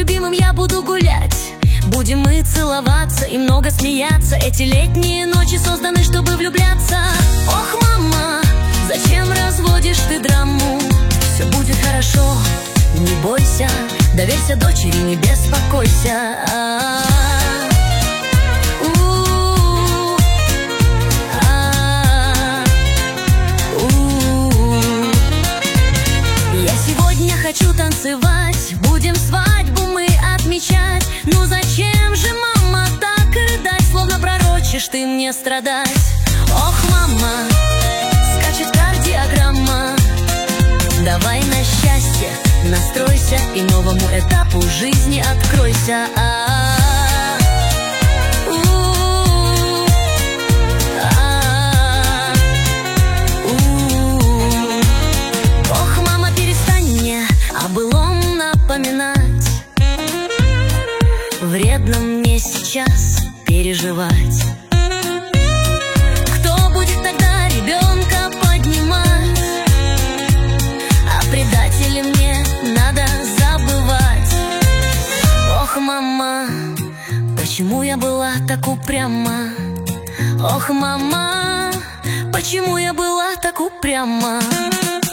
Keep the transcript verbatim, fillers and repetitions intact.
любимым я буду гулять. Будем мы целоваться и много смеяться. Эти летние ночи созданы, чтобы влюбляться. Ох, мама, зачем разводишь ты драму? Все будет хорошо, не бойся. Доверься дочери, не беспокойся. У-у-у. У-у-у. Я сегодня хочу танцевать. Будем свадьбу мы отмечать. Ну зачем же, мама, так рыдать? Словно пророчишь ты мне страдать. Ох, мама, скачет кардиограмма. Давай на счастье настройся и новому этапу жизни откройся. А-а-а. У-у-у. А-а-а. У-у-у. Ох, мама, перестань мне о былом напоминать. Вредно мне сейчас переживать. Кто будет тогда ребенка поднимать? А предателей мне надо забывать. Ох, мама, почему я была так упряма? Ох, мама, почему я была так упряма?